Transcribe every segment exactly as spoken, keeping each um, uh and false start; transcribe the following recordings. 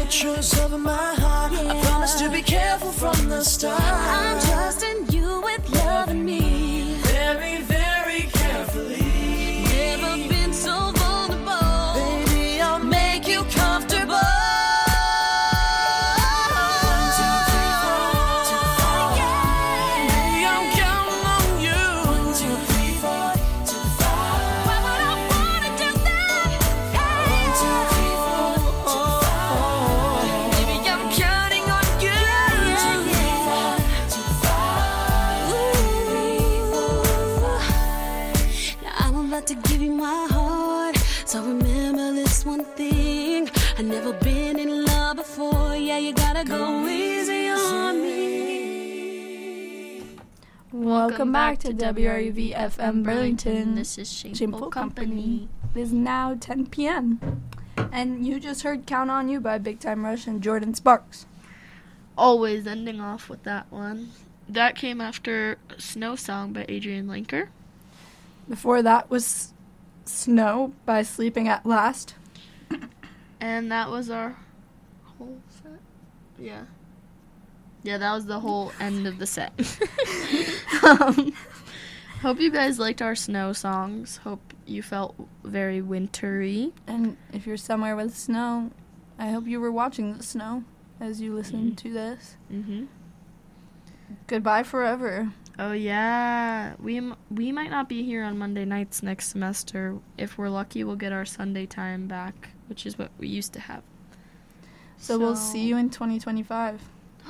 choice over my heart. Yeah. I promise to be careful from the start. I'm trusting you with loving me very, very carefully. Never been so vulnerable. Baby, I'll make you comfortable. One, two, three, four, two, four. Yeah. Baby, I'm counting on you. One, two, three, four, two, five. Why would I wanna do that? Yeah. One, two, three, four, two, five. Baby, I'm counting on you. One, two, three, four, two, five. Ooh. Now I'm about to give you my heart, so remember this one thing. I never been in love before. Yeah, you gotta go easy on me. Welcome back to W R U V F M Burlington. This is Shameful, Shameful Company. Company. It is now ten p.m. And you just heard Count on You by Big Time Rush and Jordan Sparks. Always ending off with that one. That came after Snow Song by Adrian Lenker. Before that was Snow by Sleeping at Last. And that was our whole set? Yeah. Yeah, that was the whole end of the set. um, hope you guys liked our snow songs. Hope you felt very wintry. And if you're somewhere with snow, I hope you were watching the snow as you listened to this. Mm-hmm. Goodbye forever. Oh, yeah. We, m- we might not be here on Monday nights next semester. If we're lucky, we'll get our Sunday time back, which is what we used to have. So, we'll see you in twenty twenty-five.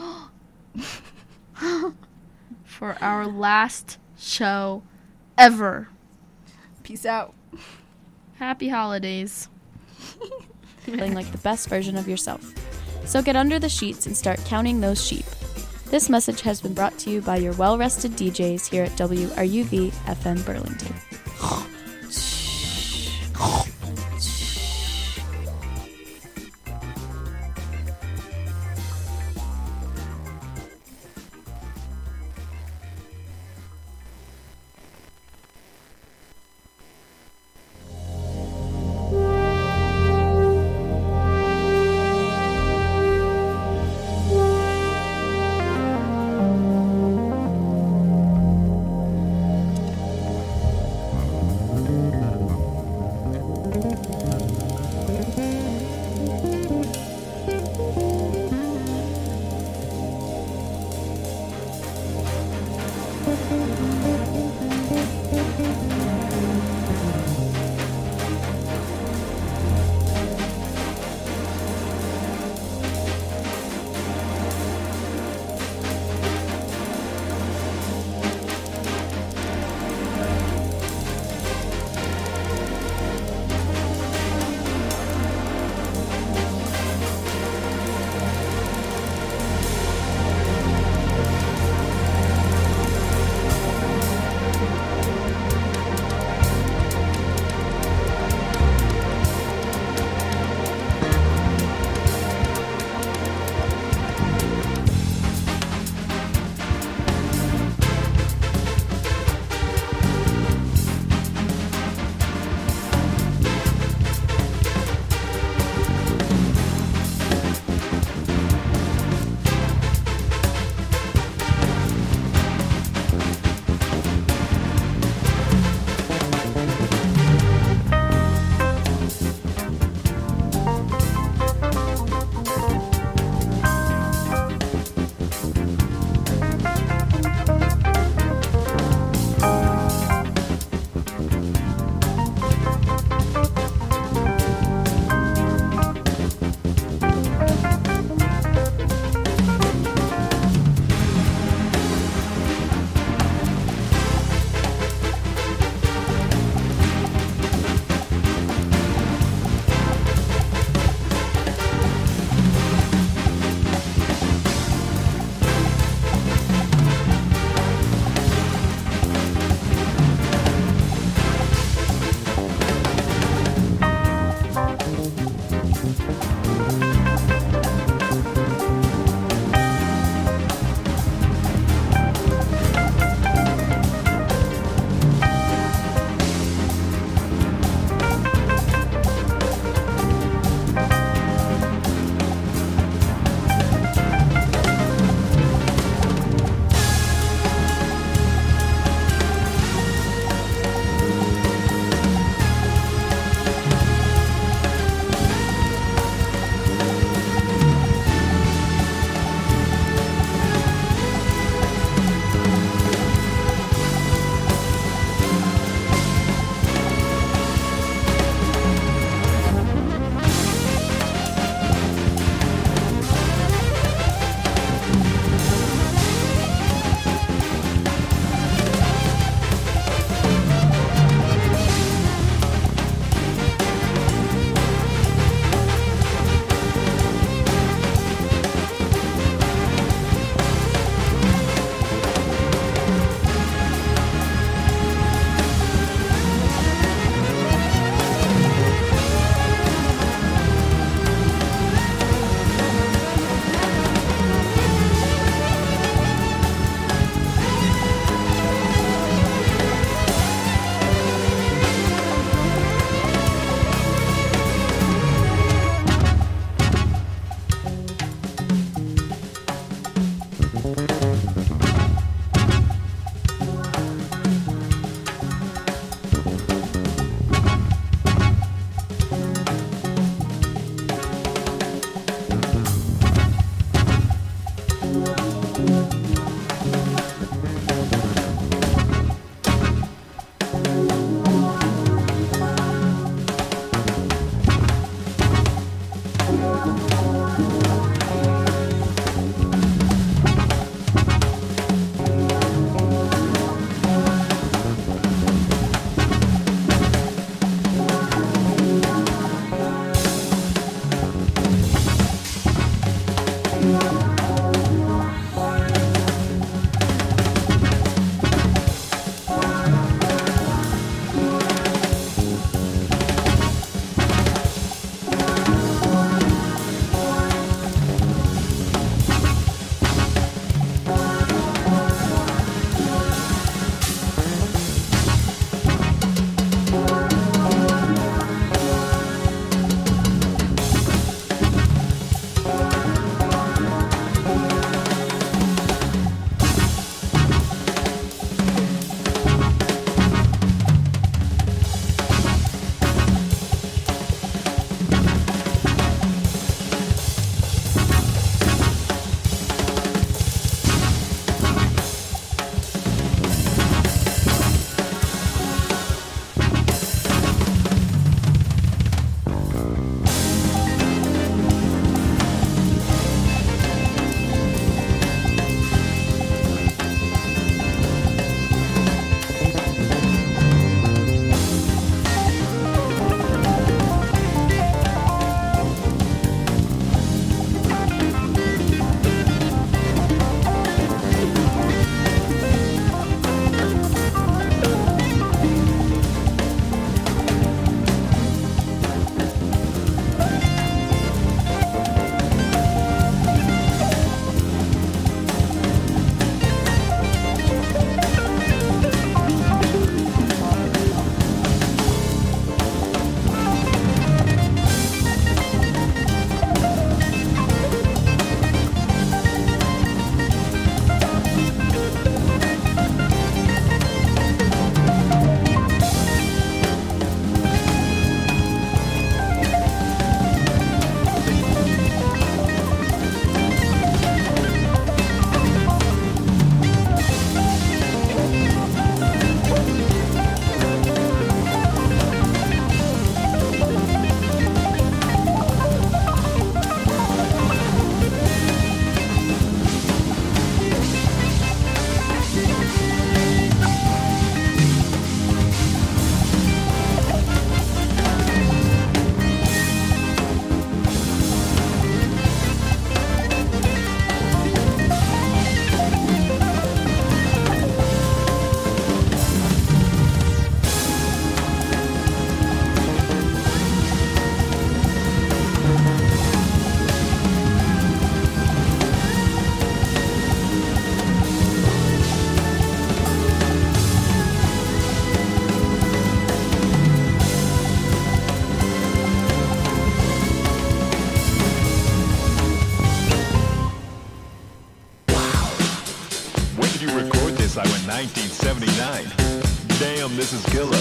For our last show ever. Peace out. Happy holidays. Feeling like the best version of yourself. So get under the sheets and start counting those sheep. This message has been brought to you by your well-rested D Js here at W R U V F M Burlington. nineteen seventy-nine. Damn, this is killer.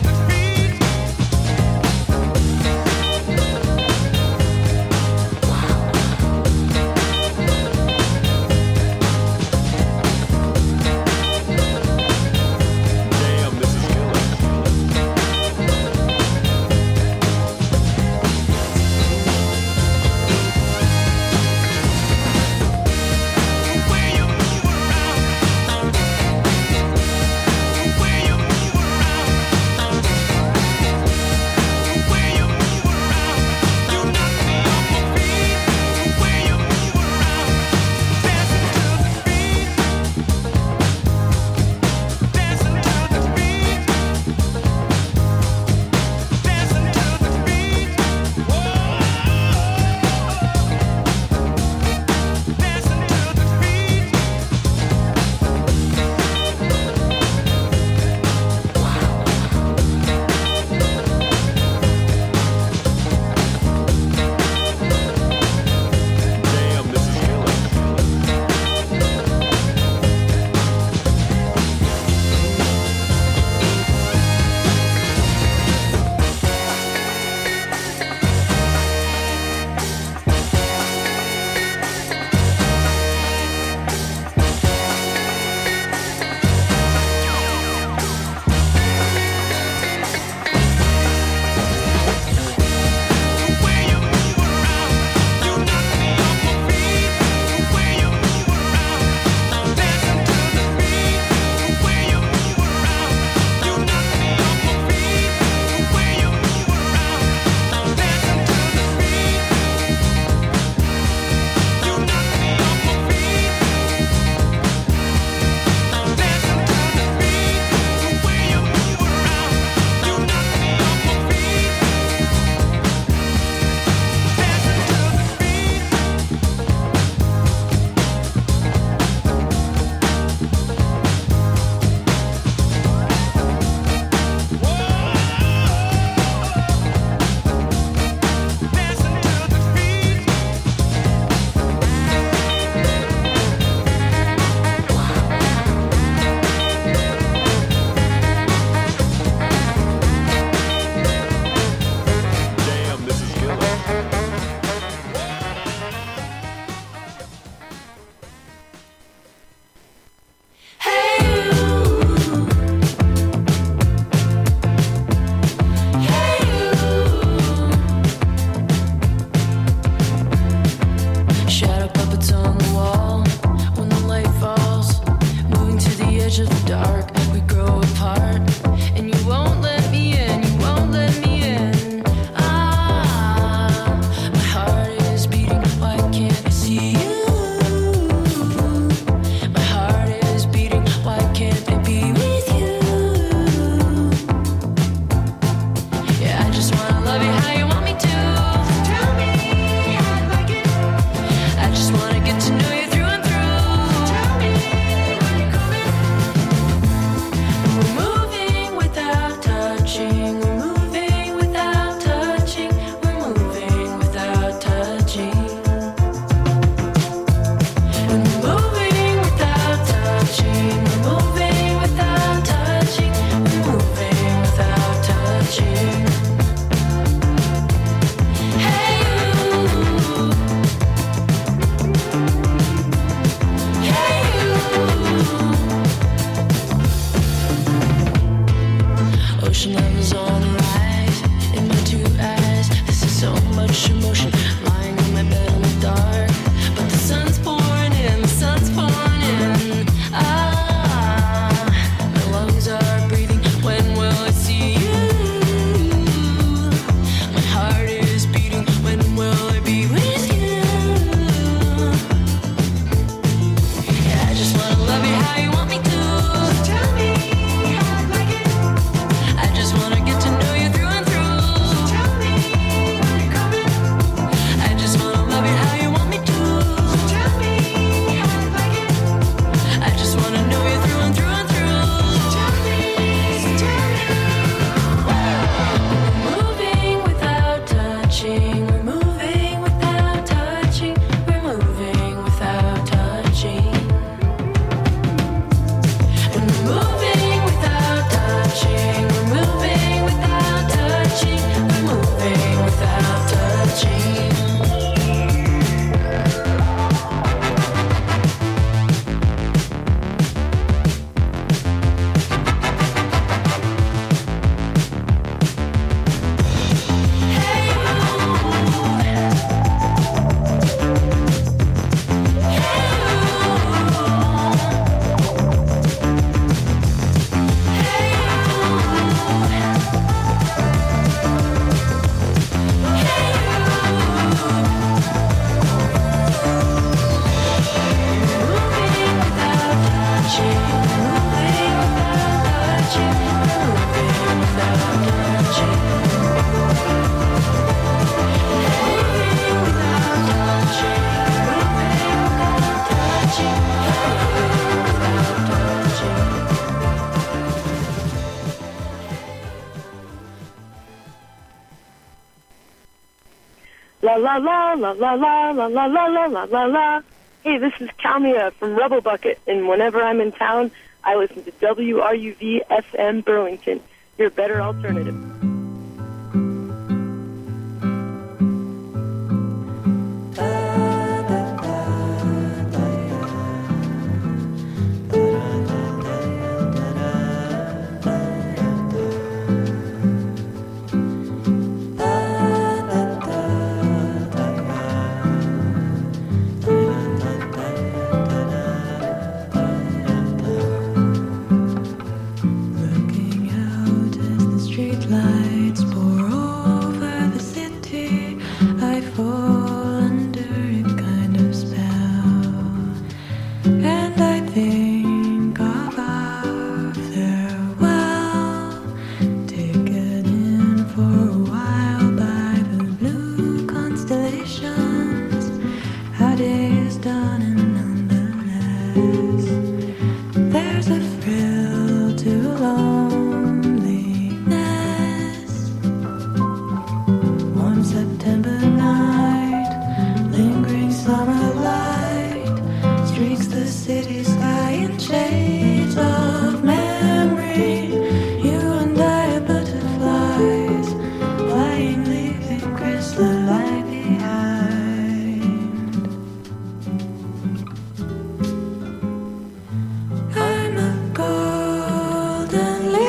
Wow. edge of the dark, we grow apart, and you won't let me in, you won't let me in. Ah, my heart is beating, why can't I see you? My heart is beating, why can't I be with you? Yeah, I just wanna love you how you want me to. Tell me how you like it. I just wanna get to know you through and through. Tell me when you're coming. We're moving without touching. We're moving without touching. We're moving without touching. And we're moving without touching. We're moving without touching. We're moving without touching. Hey you. Hey you. Ocean levels on the rise in my two eyes. This is so much emotion lying on my bed in the dark. But the sun's pouring in, the sun's pouring in. Ah, my lungs are breathing. When will I see you? My heart is beating. When will I be with you? Yeah, I just wanna love you how you want me to. Tell me how you like it. I just wanna get to know you through and through. Tell me when you're coming. I just wanna love you how you want me to. Tell me how you like it. I just wanna know you through and through and through. Tell me, tell me. We're moving without touching. We're moving without touching. We're moving without touching. And we're moving without touching. We're moving without touching. We're moving without touching. Hey moving without touching, moving without touching, moving without touching. Moving without touching, moving without touching, moving without touching. La la la la la la la la la la la la la. Hey, this is Kalmia from Rebel Bucket, and whenever I'm in town, I listen to W R U V F M Burlington, your better alternative. Looking out as the streetlights pour over the city, I fall under a kind of spell, and I think of our farewell, taken in for a while by the blue constellations. Our day is done, and nonetheless, there's a thrill to loneliness. Warm September night, lingering summer light, streaks the city sky in shades of memory. You and I are butterflies, flying, leaving chrysolite behind. I'm a golden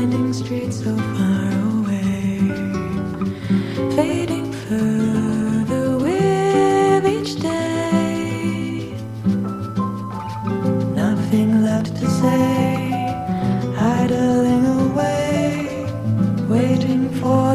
winding streets so far away, fading further with each day. Nothing left to say, idling away, waiting for